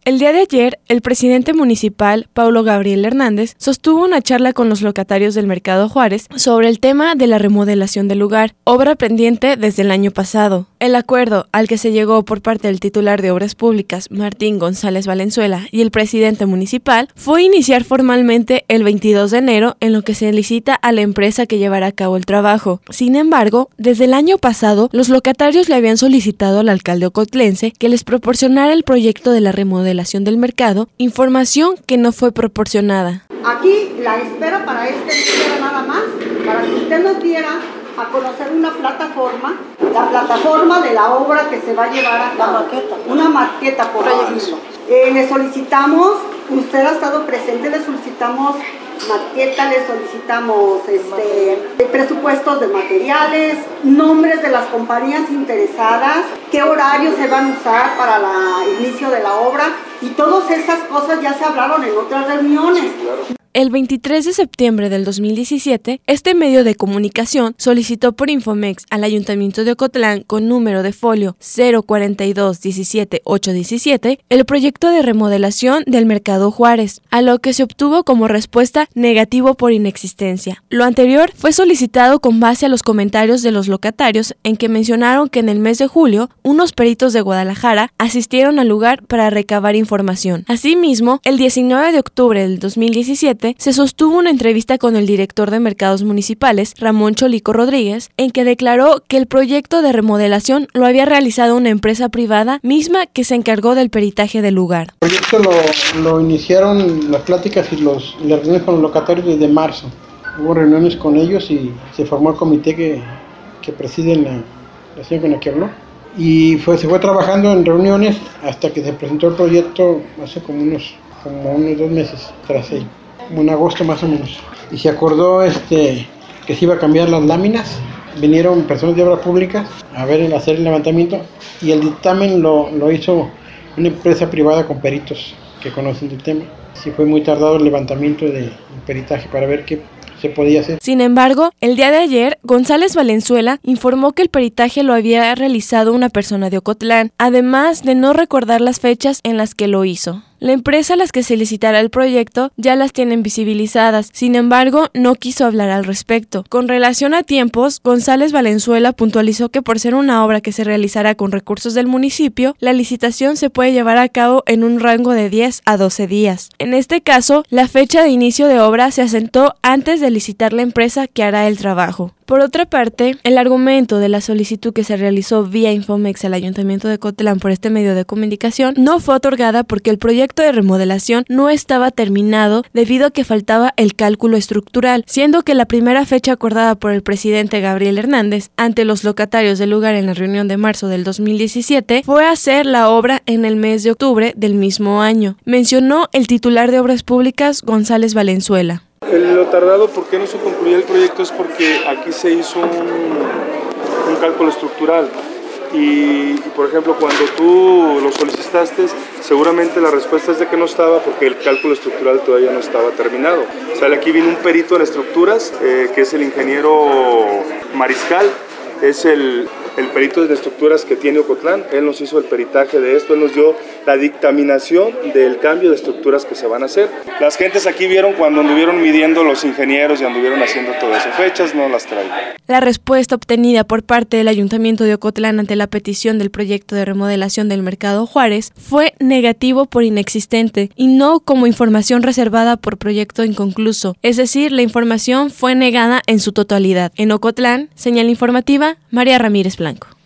El día de ayer, el presidente municipal, Paulo Gabriel Hernández, sostuvo una charla con los locatarios del Mercado Juárez sobre el tema de la remodelación del lugar, obra pendiente desde el año pasado. El acuerdo al que se llegó por parte del titular de Obras Públicas, Martín González Valenzuela, y el presidente municipal fue iniciar formalmente el 22 de enero en lo que se licita a la empresa que llevará a cabo el trabajo. Sin embargo, desde el año pasado, los locatarios le habían solicitado al alcalde ocotlense que les proporcionara el proyecto de la remodelación del mercado, información que no fue proporcionada. Aquí la espera para este era nada más, para que usted nos diera a conocer una plataforma, la plataforma de la obra que se va a llevar a cabo. Una maqueta, por decirlo. Le solicitamos, usted ha estado presente, le solicitamos maqueta, le solicitamos presupuestos de materiales, nombres de las compañías interesadas, qué horarios se van a usar para el inicio de la obra, y todas esas cosas ya se hablaron en otras reuniones. El 23 de septiembre del 2017, este medio de comunicación solicitó por Infomex al Ayuntamiento de Ocotlán, con número de folio 042-17-817, el proyecto de remodelación del Mercado Juárez, a lo que se obtuvo como respuesta negativo por inexistencia. Lo anterior fue solicitado con base a los comentarios de los locatarios, en que mencionaron que en el mes de julio, unos peritos de Guadalajara asistieron al lugar para recabar información. Asimismo, el 19 de octubre del 2017, se sostuvo una entrevista con el director de mercados municipales, Ramón Cholico Rodríguez, en que declaró que el proyecto de remodelación lo había realizado una empresa privada, misma que se encargó del peritaje del lugar. El proyecto lo iniciaron las pláticas y las reuniones con los locatarios desde marzo. Hubo reuniones con ellos y se formó el comité que preside la señora con la que habló. Y se fue trabajando en reuniones hasta que se presentó el proyecto hace como unos 2 meses tras ello. En agosto más o menos, y se acordó que se iba a cambiar las láminas. Vinieron personas de obras públicas a hacer el levantamiento, y el dictamen lo hizo una empresa privada con peritos que conocen del tema. Sí, fue muy tardado el levantamiento del peritaje para ver qué se podía hacer. Sin embargo, el día de ayer, González Valenzuela informó que el peritaje lo había realizado una persona de Ocotlán, además de no recordar las fechas en las que lo hizo. La empresa a las que se licitará el proyecto ya las tienen visibilizadas, sin embargo, no quiso hablar al respecto. Con relación a tiempos, González Valenzuela puntualizó que por ser una obra que se realizará con recursos del municipio, la licitación se puede llevar a cabo en un rango de 10 a 12 días. En este caso, la fecha de inicio de obra se asentó antes de licitar la empresa que hará el trabajo. Por otra parte, el argumento de la solicitud que se realizó vía Infomex al Ayuntamiento de Ocotlán por este medio de comunicación no fue otorgada porque el proyecto de remodelación no estaba terminado debido a que faltaba el cálculo estructural, siendo que la primera fecha acordada por el presidente Gabriel Hernández ante los locatarios del lugar en la reunión de marzo del 2017 fue hacer la obra en el mes de octubre del mismo año, mencionó el titular de Obras Públicas, González Valenzuela. Lo tardado, ¿por qué no se concluyó el proyecto? Es porque aquí se hizo un cálculo estructural y, por ejemplo, cuando tú lo solicitaste, seguramente la respuesta es de que no estaba porque el cálculo estructural todavía no estaba terminado. O sea, aquí vino un perito en estructuras, que es el ingeniero Mariscal, es el perito de estructuras que tiene Ocotlán. Él nos hizo el peritaje de esto, él nos dio la dictaminación del cambio de estructuras que se van a hacer. Las gentes aquí vieron cuando anduvieron midiendo los ingenieros y anduvieron haciendo todo eso. Fechas no las traigo. La respuesta obtenida por parte del Ayuntamiento de Ocotlán ante la petición del proyecto de remodelación del Mercado Juárez fue negativo por inexistente y no como información reservada por proyecto inconcluso, es decir, la información fue negada en su totalidad. En Ocotlán, señal informativa, María Ramírez Blanco.